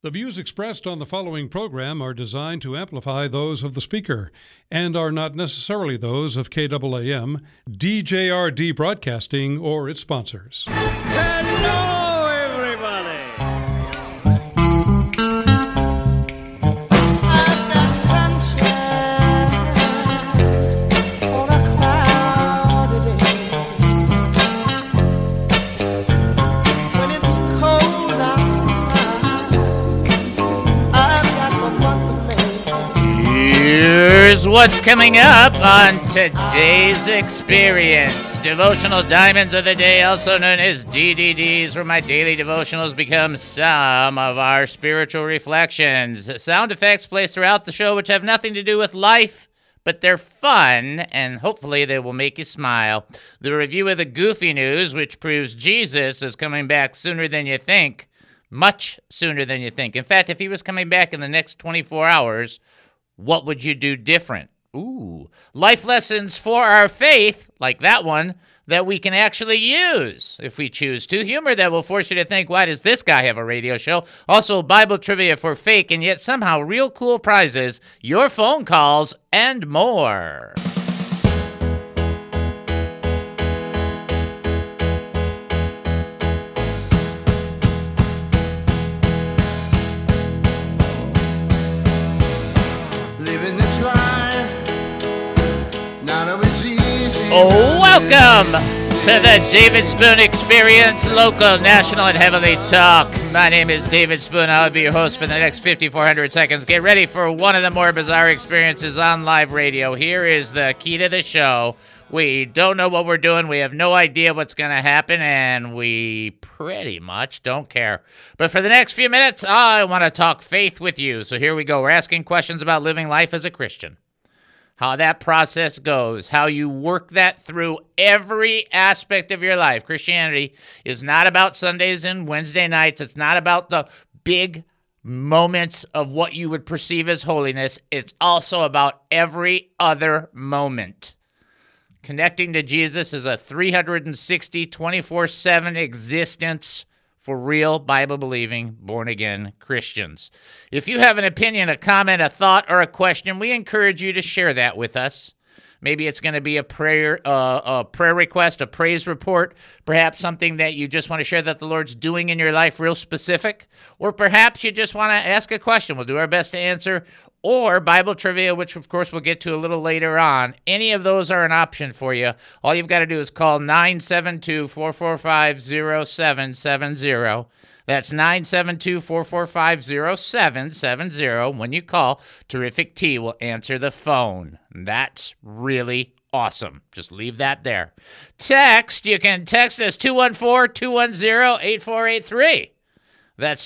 The views expressed on the following program are designed to amplify those of the speaker and are not necessarily those of KAAM, DJRD Broadcasting, or its sponsors. Hello, everybody! I've got sunshine on a cloudy day. When it's cold outside, I've got the month of May. Here's what's coming up on today's experience. Devotional Diamonds of the Day, also known as DDDs, where my daily devotionals become some of our spiritual reflections. Sound effects placed throughout the show which have nothing to do with life, but they're fun, and hopefully they will make you smile. The review of the Goofy News, which proves Jesus is coming back sooner than you think. Much sooner than you think. In fact, if he was coming back in the next 24 hours, what would you do different? Ooh. Life lessons for our faith, like that one, that we can actually use if we choose to. Humor that will force you to think, why does this guy have a radio show? Also, Bible trivia for fake and yet somehow real cool prizes, your phone calls, and more. Living this life, not always easy. Welcome to the David Spoon Experience, local, national, and heavenly talk. My name is David Spoon. I'll be your host for the next 5,400 seconds. Get ready for one of the more bizarre experiences on live radio. Here is the key to the show. We don't know what we're doing. We have no idea what's going to happen, and we pretty much don't care. But for the next few minutes, I want to talk faith with you. So here we go. We're asking questions about living life as a Christian. How that process goes, how you work that through every aspect of your life. Christianity is not about Sundays and Wednesday nights. It's not about the big moments of what you would perceive as holiness. It's also about every other moment. Connecting to Jesus is a 360, 24/7 existence for real Bible-believing, born-again Christians. If you have an opinion, a comment, a thought, or a question, we encourage you to share that with us. Maybe it's going to be a prayer request, a praise report, perhaps something that you just want to share that the Lord's doing in your life real specific, or perhaps you just want to ask a question. We'll do our best to answer, or Bible trivia, which of course we'll get to a little later on. Any of those are an option for you. All you've got to do is call 972-445-0770. That's 972-445-0770. When you call, Terrific T will answer the phone. That's really awesome. Just leave that there. Text, you can text us 214-210-8483. That's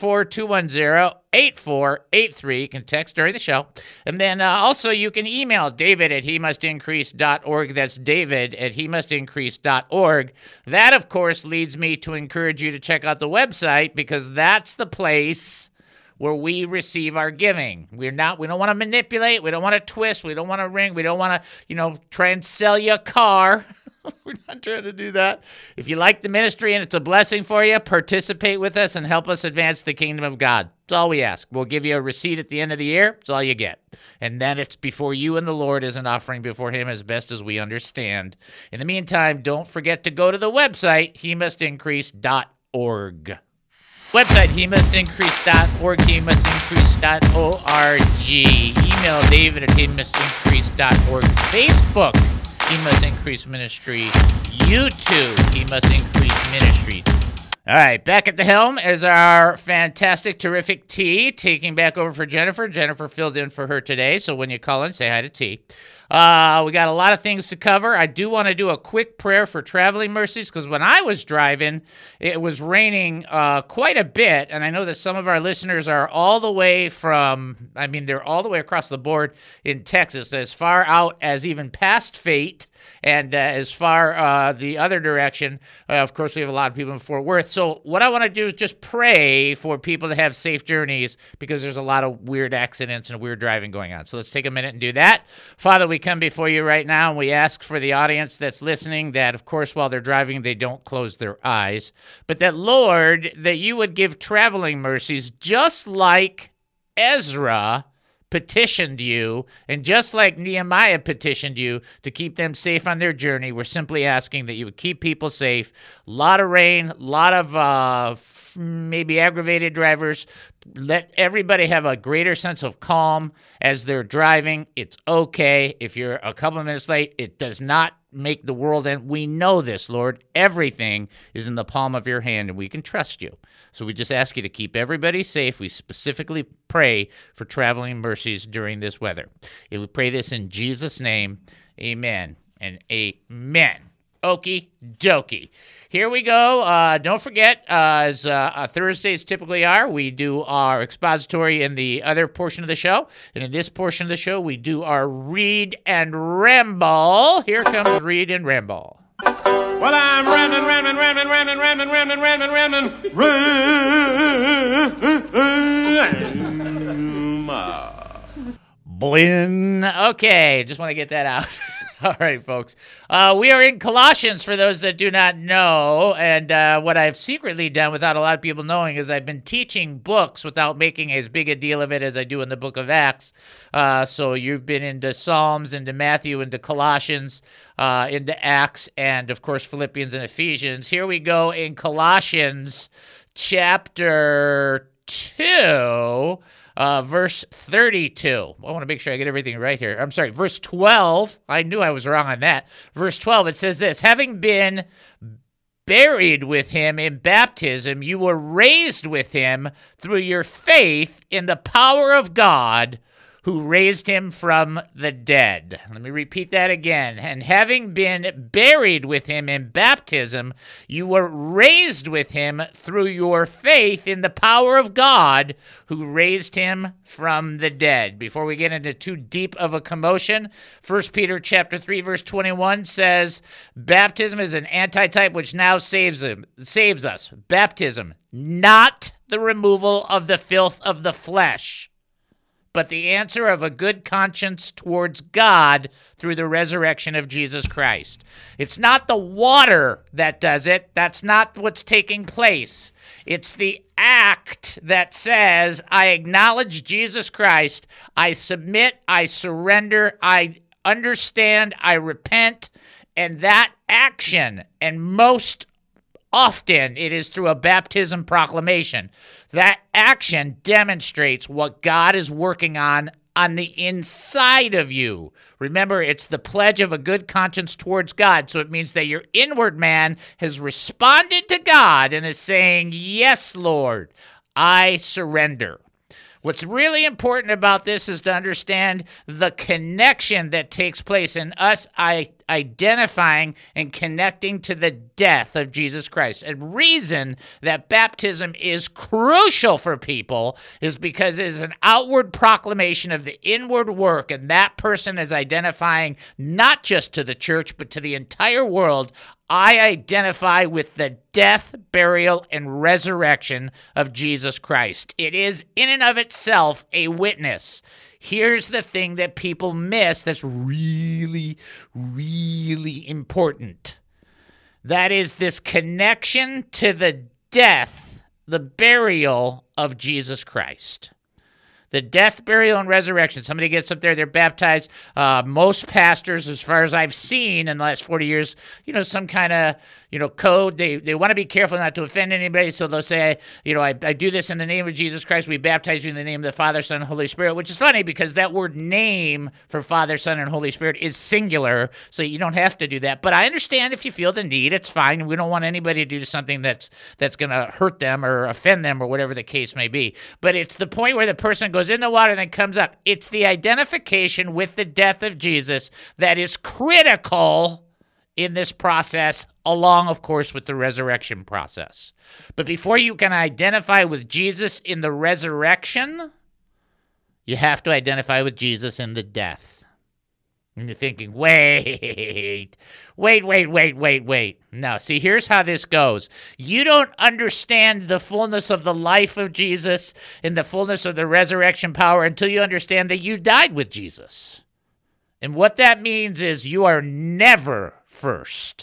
214-210-8483. You can text during the show. And then also you can email David at hemustincrease.org. That's David at hemustincrease.org. That, of course, leads me to encourage you to check out the website, because that's the place where we receive our giving. We don't want to manipulate. We don't want to twist. We don't want to ring. We don't want to, try and sell you a car. We're not trying to do that. If you like the ministry and it's a blessing for you, participate with us and help us advance the kingdom of God. That's all we ask. We'll give you a receipt at the end of the year. That's all you get. And then it's before you and the Lord as an offering before him as best as we understand. In the meantime, don't forget to go to the website, hemustincrease.org. Website, hemustincrease.org, hemustincrease.org. Email David at hemustincrease.org. Facebook, He Must Increase Ministry. YouTube, He Must Increase Ministry. All right, back at the helm is our fantastic, terrific T, taking back over for Jennifer. Jennifer filled in for her today, so when you call in, say hi to T. We got a lot of things to cover. I do want to do a quick prayer for traveling mercies, because when I was driving, it was raining quite a bit, and I know that some of our listeners are all the way they're all the way across the board in Texas, as far out as even past Fate, and as far the other direction. Of course, we have a lot of people in Fort Worth. So what I want to do is just pray for people to have safe journeys, because there's a lot of weird accidents and weird driving going on. So let's take a minute and do that. Father, we we come before you right now, and we ask for the audience that's listening that, of course, while they're driving, they don't close their eyes. But that, Lord, that you would give traveling mercies just like Ezra petitioned you, and just like Nehemiah petitioned you to keep them safe on their journey. We're simply asking that you would keep people safe. A lot of rain, a lot of maybe aggravated drivers. Let everybody have a greater sense of calm as they're driving. It's okay if you're a couple of minutes late. It does not make the world end. We know this, Lord. Everything is in the palm of your hand, and we can trust you. So we just ask you to keep everybody safe. We specifically pray for traveling mercies during this weather. And we pray this in Jesus' name. Amen and amen. Okie dokie. Here we go. Don't forget, as Thursdays typically are, we do our expository in the other portion of the show. And in this portion of the show, we do our Read and Ramble. Here comes Read and Ramble. Well, I'm ramming. Blin. Okay, just want to get that out. All right, folks. We are in Colossians, for those that do not know. And what I've secretly done without a lot of people knowing is I've been teaching books without making as big a deal of it as I do in the book of Acts. So you've been into Psalms, into Matthew, into Colossians, into Acts, and, of course, Philippians and Ephesians. Here we go in Colossians chapter 2. Verse 32. I want to make sure I get everything right here. I'm sorry, verse 12. I knew I was wrong on that. Verse 12, it says this: having been buried with him in baptism, you were raised with him through your faith in the power of God who raised him from the dead. Let me repeat that again. And having been buried with him in baptism, you were raised with him through your faith in the power of God who raised him from the dead. Before we get into too deep of a commotion, 1 Peter chapter 3, verse 21 says, baptism is an antitype which now saves us. Baptism, not the removal of the filth of the flesh, but the answer of a good conscience towards God through the resurrection of Jesus Christ. It's not the water that does it. That's not what's taking place. It's the act that says, I acknowledge Jesus Christ, I submit, I surrender, I understand, I repent, and that action, and most often it is through a baptism proclamation. That action demonstrates what God is working on the inside of you. Remember, it's the pledge of a good conscience towards God. So it means that your inward man has responded to God and is saying, yes, Lord, I surrender. What's really important about this is to understand the connection that takes place in us identifying and connecting to the death of Jesus Christ. And reason that baptism is crucial for people is because it is an outward proclamation of the inward work, and that person is identifying not just to the church, but to the entire world. I identify with the death, burial, and resurrection of Jesus Christ. It is in and of itself a witness. Here's the thing that people miss that's really, really important. That is this connection to the death, the burial of Jesus Christ. The death, burial, and resurrection. Somebody gets up there, they're baptized. Most pastors, as far as I've seen in the last 40 years, some kind of, code. They want to be careful not to offend anybody, so they'll say, I do this in the name of Jesus Christ. We baptize you in the name of the Father, Son, and Holy Spirit, which is funny because that word name for Father, Son, and Holy Spirit is singular, so you don't have to do that. But I understand if you feel the need, it's fine. We don't want anybody to do something that's going to hurt them or offend them or whatever the case may be. But it's the point where the person goes in the water and then comes up. It's the identification with the death of Jesus that is critical in this process, along, of course, with the resurrection process. But before you can identify with Jesus in the resurrection, you have to identify with Jesus in the death. And you're thinking, wait. No, see, here's how this goes. You don't understand the fullness of the life of Jesus and the fullness of the resurrection power until you understand that you died with Jesus. And what that means is you are never first.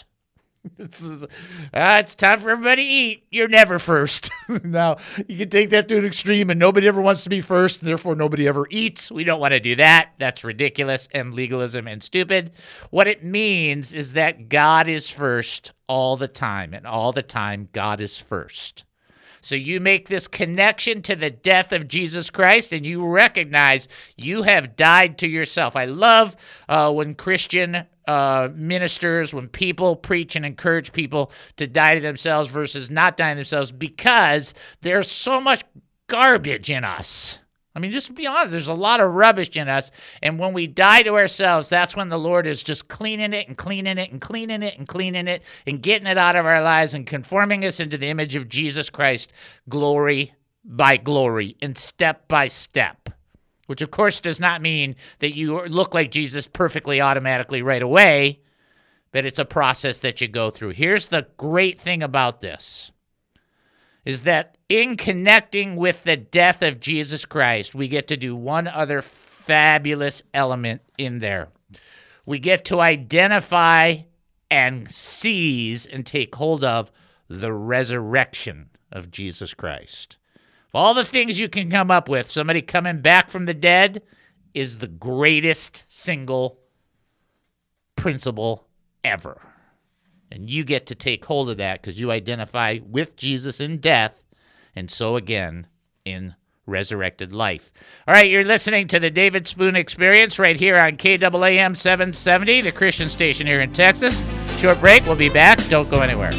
It's time for everybody to eat. You're never first. Now, you can take that to an extreme, and nobody ever wants to be first, and therefore nobody ever eats. We don't want to do that. That's ridiculous and legalism and stupid. What it means is that God is first all the time, and all the time God is first. So you make this connection to the death of Jesus Christ, and you recognize you have died to yourself. I love when Christian ministers, when people preach and encourage people to die to themselves versus not dying to themselves, because there's so much garbage in us. I mean, just to be honest, there's a lot of rubbish in us, and when we die to ourselves, that's when the Lord is just cleaning it and cleaning it and cleaning it and cleaning it and getting it out of our lives and conforming us into the image of Jesus Christ, glory by glory and step by step, which of course does not mean that you look like Jesus perfectly automatically right away, but it's a process that you go through. Here's the great thing about this, is that in connecting with the death of Jesus Christ, we get to do one other fabulous element in there. We get to identify and seize and take hold of the resurrection of Jesus Christ. Of all the things you can come up with, somebody coming back from the dead is the greatest single principle ever. And you get to take hold of that because you identify with Jesus in death, and so again in resurrected life. All right, you're listening to the David Spoon Experience right here on KAAM 770, the Christian station here in Texas. Short break, we'll be back. Don't go anywhere.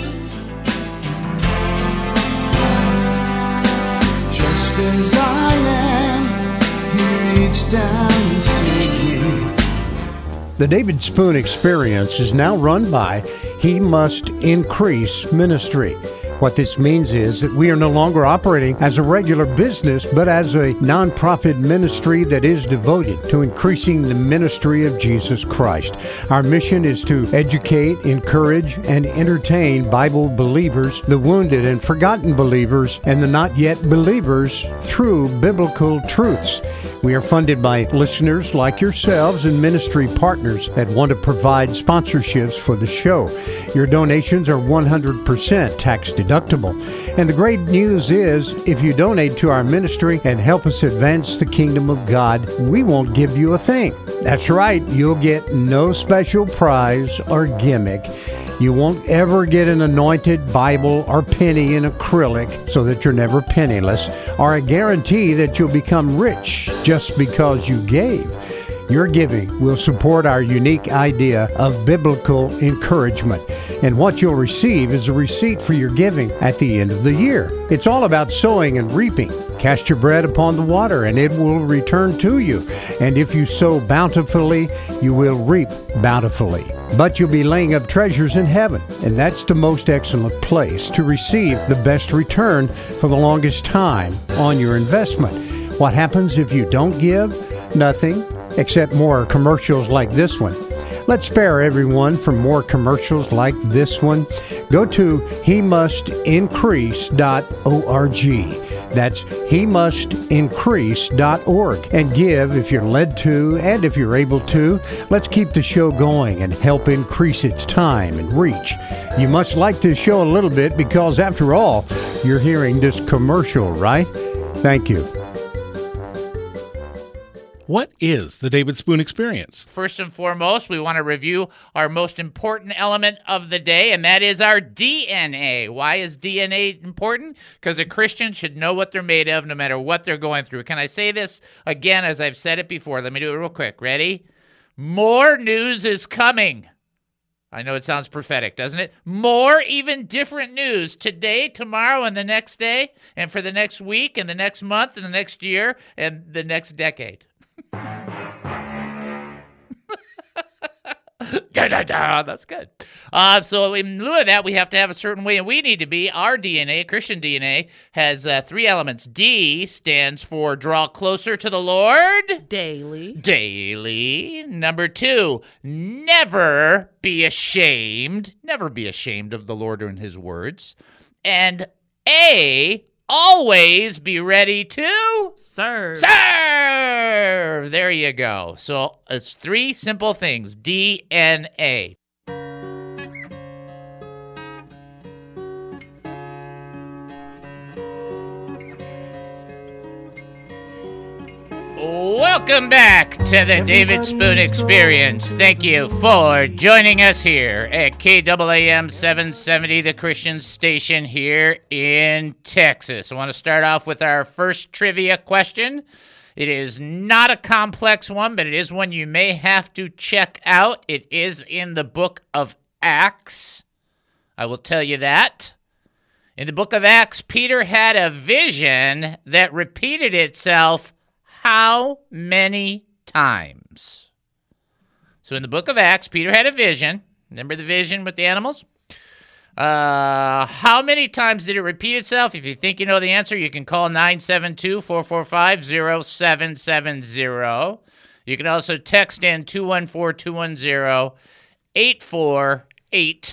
Just as I am, He reached down and saved me. The David Spoon Experience is now run by He Must Increase Ministry. What this means is that we are no longer operating as a regular business, but as a nonprofit ministry that is devoted to increasing the ministry of Jesus Christ. Our mission is to educate, encourage, and entertain Bible believers, the wounded and forgotten believers, and the not yet believers through biblical truths. We are funded by listeners like yourselves and ministry partners that want to provide sponsorships for the show. Your donations are 100% tax deductible. And the great news is, if you donate to our ministry and help us advance the kingdom of God, we won't give you a thing. That's right, you'll get no special prize or gimmick. You won't ever get an anointed Bible or penny in acrylic so that you're never penniless, or a guarantee that you'll become rich just because you gave. Your giving will support our unique idea of biblical encouragement. And what you'll receive is a receipt for your giving at the end of the year. It's all about sowing and reaping. Cast your bread upon the water, and it will return to you. And if you sow bountifully, you will reap bountifully. But you'll be laying up treasures in heaven, and that's the most excellent place to receive the best return for the longest time on your investment. What happens if you don't give? Nothing, except more commercials like this one. Let's spare everyone from more commercials like this one. Go to HeMustIncrease.org. That's HeMustIncrease.org, and give if you're led to and if you're able to. Let's keep the show going and help increase its time and reach. You must like this show a little bit because, after all, you're hearing this commercial, right? Thank you. What is the David Spoon Experience? First and foremost, we want to review our most important element of the day, and that is our DNA. Why is DNA important? Because a Christian should know what they're made of no matter what they're going through. Can I say this again as I've said it before? Let me do it real quick. Ready? More news is coming. I know it sounds prophetic, doesn't it? More, even different news today, tomorrow, and the next day, and for the next week, and the next month, and the next year, and the next decade. That's good. So in lieu of that, we have to have a certain way, and we need to be. Our DNA, Christian DNA, has three elements. D stands for draw closer to the Lord. Daily. Number 2, never be ashamed. Never be ashamed of the Lord and his words. And A always be ready to Serve. serve. There you go. So it's 3 simple things. DNA. Welcome back to the David Spoon Experience. Thank you for joining us here at KAAM 770, the Christian station here in Texas. I want to start off with our first trivia question. It is not a complex one, but it is one you may have to check out. It is in the book of Acts. I will tell you that. In the book of Acts, Peter had a vision that repeated itself how many times? So in the book of Acts, Peter had a vision. Remember the vision with the animals? How many times did it repeat itself? If you think you know the answer, you can call 972-445-0770. You can also text in 214-210-8483.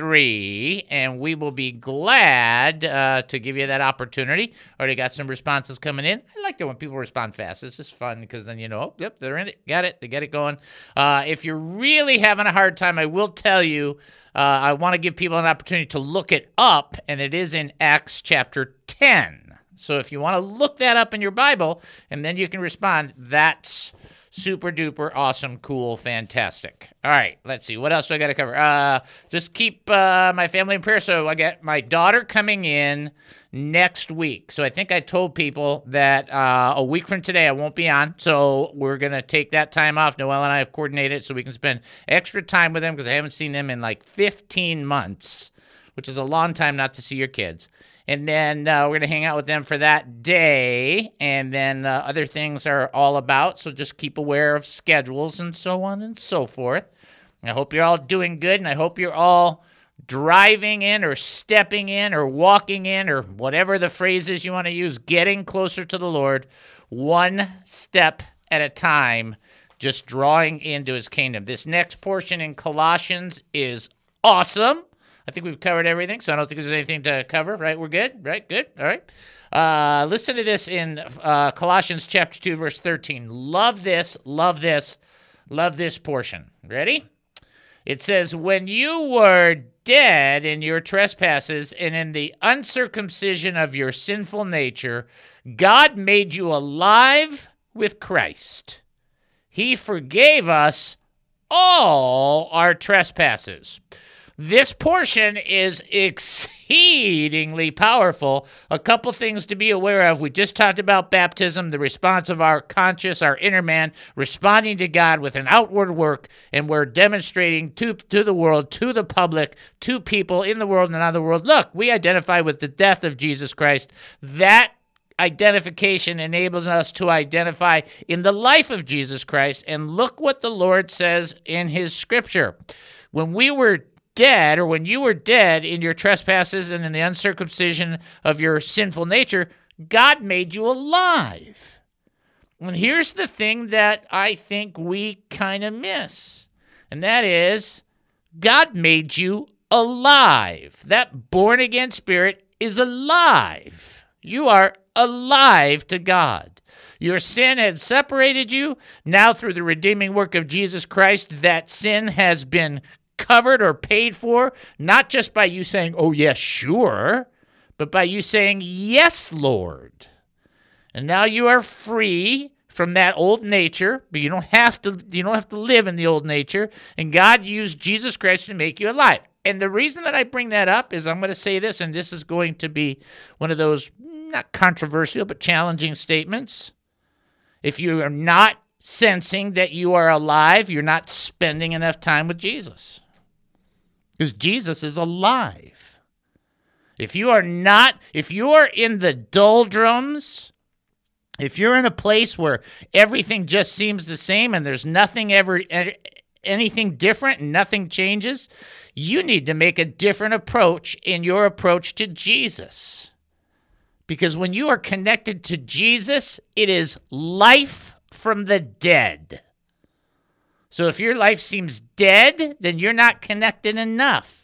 And we will be glad to give you that opportunity. Already got some responses coming in. I like it when people respond fast. It's just fun because then you know, oh, yep, they're in it. Got it. They get it going. If you're really having a hard time, I will tell you, I want to give people an opportunity to look it up, and it is in Acts chapter 10. So if you want to look that up in your Bible, and then you can respond, that's super duper awesome, cool, fantastic. All right, let's see. What else do I got to cover? Just keep my family in prayer. So I got my daughter coming in next week. So I think I told people that a week from today I won't be on. So we're going to take that time off. Noelle and I have coordinated so we can spend extra time with them because I haven't seen them in like 15 months, which is a long time not to see your kids. And then we're going to hang out with them for that day. And then other things are all about. So just keep aware of schedules and so on and so forth. I hope you're all doing good. And I hope you're all driving in or stepping in or walking in or whatever the phrase is you want to use, getting closer to the Lord, one step at a time, just drawing into his kingdom. This next portion in Colossians is awesome. I think we've covered everything, so I don't think there's anything to cover, right? We're good, right? Good, all right. Listen to this in Colossians chapter 2, verse 13. Love this, love this, love this portion. Ready? It says, when you were dead in your trespasses and in the uncircumcision of your sinful nature, God made you alive with Christ. He forgave us all our trespasses. This portion is exceedingly powerful. A couple things to be aware of. We just talked about baptism, the response of our conscious, our inner man, responding to God with an outward work, and we're demonstrating to the world, to the public, to people in the world and out of the world, look, we identify with the death of Jesus Christ. That identification enables us to identify in the life of Jesus Christ, and look what the Lord says in his scripture. When we were dead, or when you were dead in your trespasses and in the uncircumcision of your sinful nature, God made you alive. And here's the thing that I think we kind of miss, and that is God made you alive. That born-again spirit is alive. You are alive to God. Your sin had separated you. Now through the redeeming work of Jesus Christ, that sin has been covered or paid for, not just by you saying, oh, yes, sure, but by you saying, yes, Lord. And now you are free from that old nature, but you don't have to live in the old nature, and God used Jesus Christ to make you alive. And the reason that I bring that up is I'm going to say this, and this is going to be one of those not controversial but challenging statements. If you are not sensing that you are alive, you're not spending enough time with Jesus. Because Jesus is alive. If you are in the doldrums, if you're in a place where everything just seems the same and there's anything different and nothing changes, you need to make a different approach in your approach to Jesus. Because when you are connected to Jesus, it is life from the dead. So if your life seems dead, then you're not connected enough.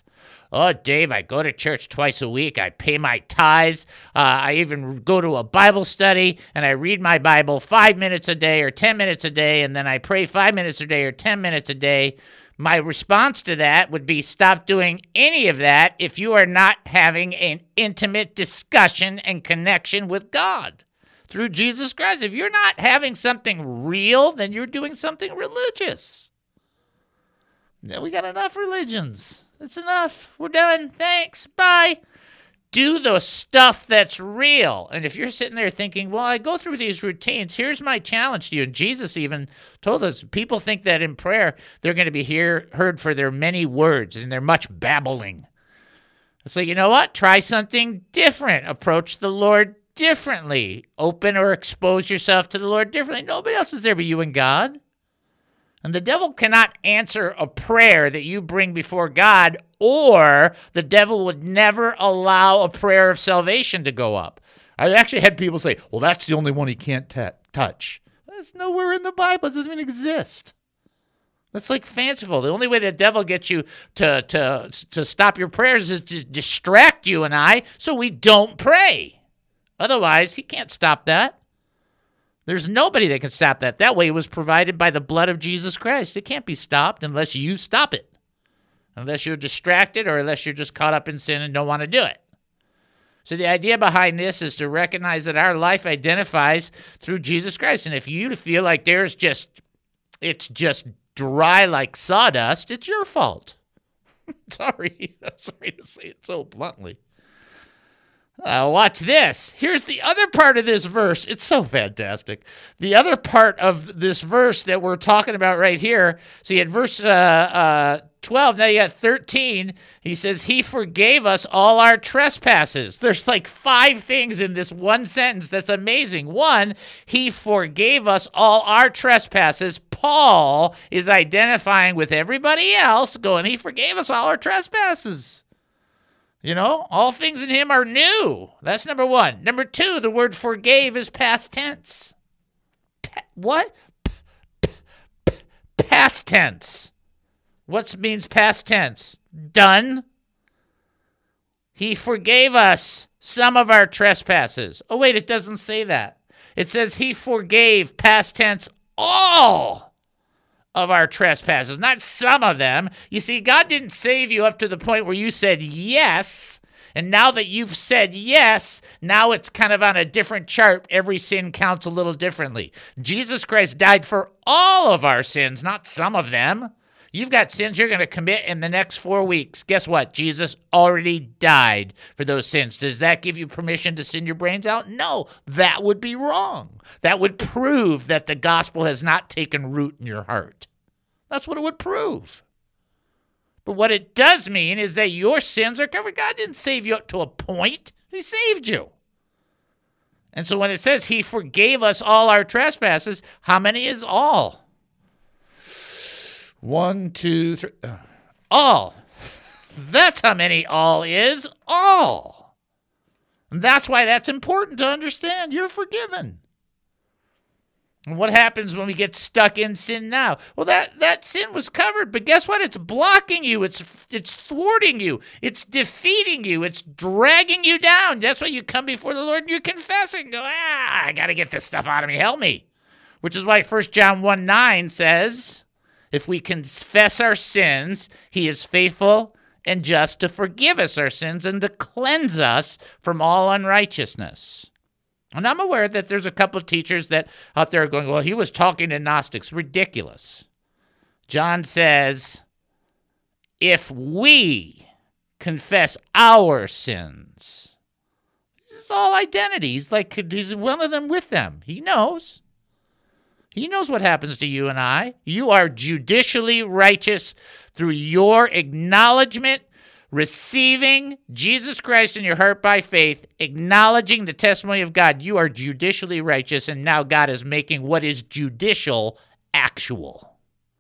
Oh, Dave, I go to church twice a week. I pay my tithes. I even go to a Bible study, and I read my Bible 5 minutes a day or 10 minutes a day, and then I pray 5 minutes a day or 10 minutes a day. My response to that would be stop doing any of that if you are not having an intimate discussion and connection with God through Jesus Christ. If you're not having something real, then you're doing something religious. Now, we got enough religions. That's enough. We're done. Thanks. Bye. Do the stuff that's real. And if you're sitting there thinking, well, I go through these routines, here's my challenge to you. And Jesus even told us, people think that in prayer, they're going to be heard for their many words and their much babbling. So you know what? Try something different. Approach the Lord differently. Open or expose yourself to the Lord differently. Nobody else is there but you and God. And the devil cannot answer a prayer that you bring before God, or the devil would never allow a prayer of salvation to go up. I actually had people say, well, that's the only one he can't touch. That's nowhere in the Bible. It doesn't even exist. That's like fanciful. The only way the devil gets you to stop your prayers is to distract you and I so we don't pray. Otherwise, he can't stop that. There's nobody that can stop that. That way it was provided by the blood of Jesus Christ. It can't be stopped unless you stop it. Unless you're distracted or unless you're just caught up in sin and don't want to do it. So the idea behind this is to recognize that our life identifies through Jesus Christ. And if you feel like it's just dry like sawdust, it's your fault. Sorry. I'm sorry to say it so bluntly. Watch this. Here's the other part of this verse. It's so fantastic. The other part of this verse that we're talking about right here. So you had verse 12. Now you got 13. He says, he forgave us all our trespasses. There's like 5 things in this one sentence that's amazing. 1, he forgave us all our trespasses. Paul is identifying with everybody else going, he forgave us all our trespasses. You know, all things in him are new. That's number 1. Number 2, the word forgave is past tense. What? Past tense. What means past tense? Done. He forgave us some of our trespasses. Oh, wait, it doesn't say that. It says he forgave, past tense, all of our trespasses, not some of them. You see, God didn't save you up to the point where you said yes, and now that you've said yes, now it's kind of on a different chart. Every sin counts a little differently. Jesus Christ died for all of our sins, not some of them. You've got sins you're going to commit in the next 4 weeks. Guess what? Jesus already died for those sins. Does that give you permission to sin your brains out? No, that would be wrong. That would prove that the gospel has not taken root in your heart. That's what it would prove. But what it does mean is that your sins are covered. God didn't save you up to a point. He saved you. And so when it says he forgave us all our trespasses, how many is all? 1, 2, 3. All. That's how many all is. All. And that's why that's important to understand. You're forgiven. And what happens when we get stuck in sin now? Well, that sin was covered, but guess what? It's blocking you. It's thwarting you. It's defeating you. It's dragging you down. That's why you come before the Lord and you confess it and go, I got to get this stuff out of me. Help me. Which is why 1 John 1:9 says, if we confess our sins, he is faithful and just to forgive us our sins and to cleanse us from all unrighteousness. And I'm aware that there's a couple of teachers that out there are going, well, he was talking to Gnostics. Ridiculous. John says, if we confess our sins, this is all identity. He's one of them with them. He knows. He knows what happens to you and I. You are judicially righteous through your acknowledgement, receiving Jesus Christ in your heart by faith, acknowledging the testimony of God. You are judicially righteous, and now God is making what is judicial actual.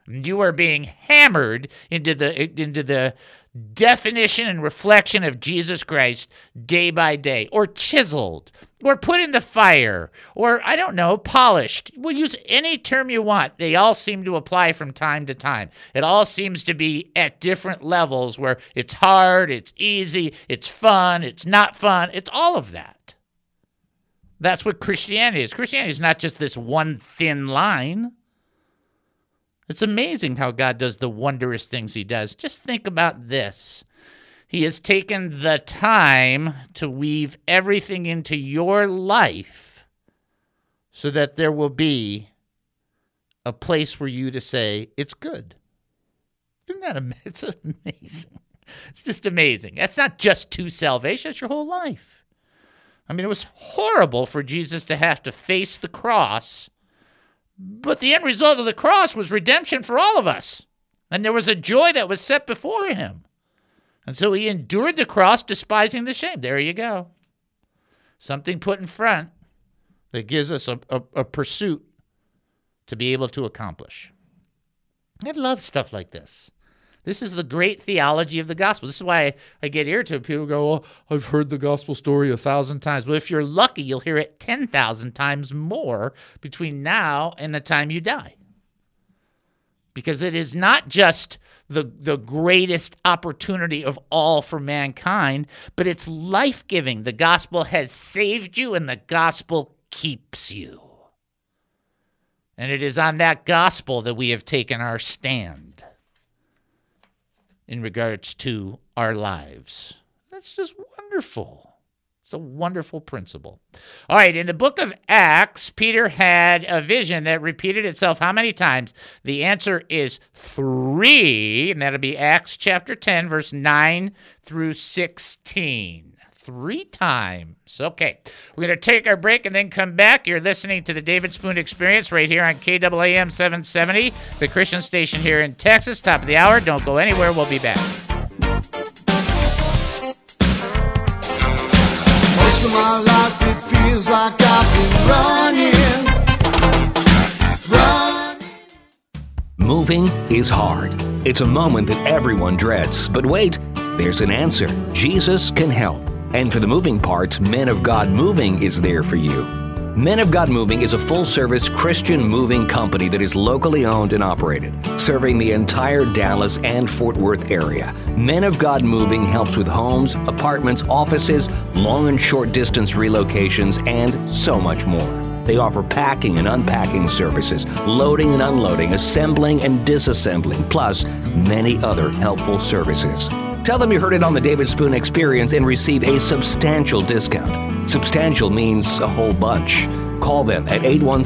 You are being hammered into the definition and reflection of Jesus Christ day by day, or chiseled, or put in the fire, or, I don't know, polished. We'll use any term you want. They all seem to apply from time to time. It all seems to be at different levels where it's hard, it's easy, it's fun, it's not fun. It's all of that. That's what Christianity is. Christianity is not just this one thin line. It's amazing how God does the wondrous things he does. Just think about this. He has taken the time to weave everything into your life so that there will be a place for you to say, it's good. Isn't that amazing? It's amazing. It's just amazing. That's not just to salvation. That's your whole life. I mean, it was horrible for Jesus to have to face the cross, but the end result of the cross was redemption for all of us. And there was a joy that was set before him. And so he endured the cross, despising the shame. There you go. Something put in front that gives us a pursuit to be able to accomplish. I love stuff like this. This is the great theology of the gospel. This is why I get irritated. People go, oh, I've heard the gospel story 1,000 times. Well, if you're lucky, you'll hear it 10,000 times more between now and the time you die. Because it is not just the greatest opportunity of all for mankind, but it's life-giving. The gospel has saved you, and the gospel keeps you. And it is on that gospel that we have taken our stand in regards to our lives. That's just wonderful. It's a wonderful principle. All right, in the book of Acts, Peter had a vision that repeated itself how many times? The answer is 3, and that'll be Acts chapter 10, verse 9 through 16. 3 times. Okay, we're going to take our break and then come back. You're listening to the David Spoon Experience right here on KAAM 770, the Christian station here in Texas. Top of the hour. Don't go anywhere. We'll be back. Most of my life it feels like I've been running. Moving is hard. It's a moment that everyone dreads. But wait, there's an answer. Jesus can help. And for the moving parts, Men of God Moving is there for you. Men of God Moving is a full-service Christian moving company that is locally owned and operated, serving the entire Dallas and Fort Worth area. Men of God Moving helps with homes, apartments, offices, long and short distance relocations, and so much more. They offer packing and unpacking services, loading and unloading, assembling and disassembling, plus many other helpful services. Tell them you heard it on the David Spoon Experience and receive a substantial discount. Substantial means a whole bunch. Call them at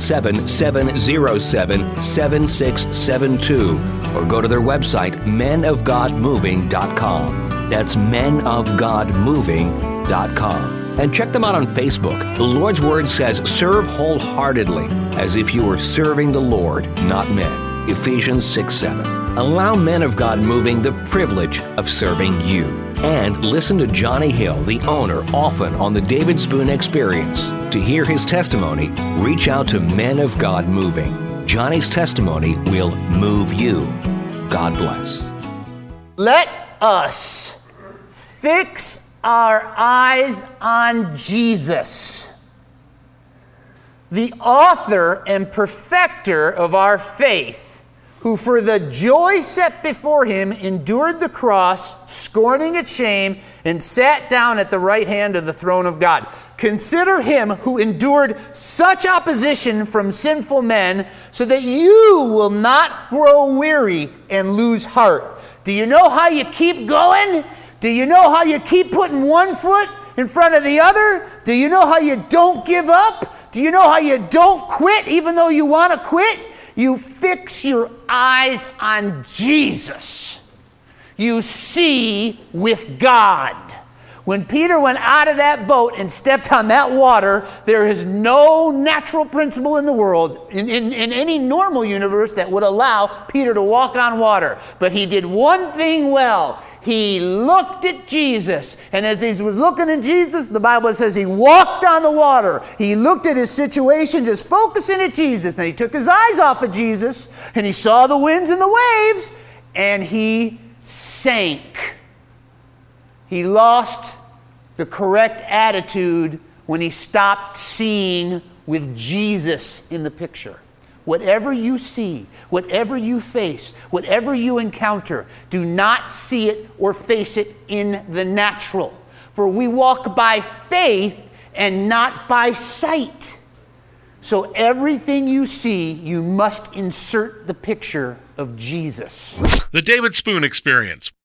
817-707-7672 or go to their website, menofgodmoving.com. That's menofgodmoving.com. And check them out on Facebook. The Lord's Word says, serve wholeheartedly, as if you were serving the Lord, not men. Ephesians 6:7. Allow Men of God Moving the privilege of serving you. And listen to Johnny Hill, the owner, often on the David Spoon Experience. To hear his testimony, reach out to Men of God Moving. Johnny's testimony will move you. God bless. Let us fix our eyes on Jesus, the author and perfecter of our faith, who for the joy set before him endured the cross, scorning its shame, and sat down at the right hand of the throne of God. Consider him who endured such opposition from sinful men, so that you will not grow weary and lose heart. Do you know how you keep going? Do you know how you keep putting one foot in front of the other? Do you know how you don't give up? Do you know how you don't quit even though you want to quit? You fix your eyes on Jesus. You see with God. When Peter went out of that boat and stepped on that water, there is no natural principle in the world, in any normal universe, that would allow Peter to walk on water. But he did one thing well. He looked at Jesus. And as he was looking at Jesus, the Bible says he walked on the water. He looked at his situation, just focusing at Jesus. Then he took his eyes off of Jesus, and he saw the winds and the waves, and he sank. He lost the correct attitude when he stopped seeing with Jesus in the picture. Whatever you see, whatever you face, whatever you encounter, do not see it or face it in the natural. For we walk by faith and not by sight. So everything you see, you must insert the picture of Jesus. The David Spoon Experience.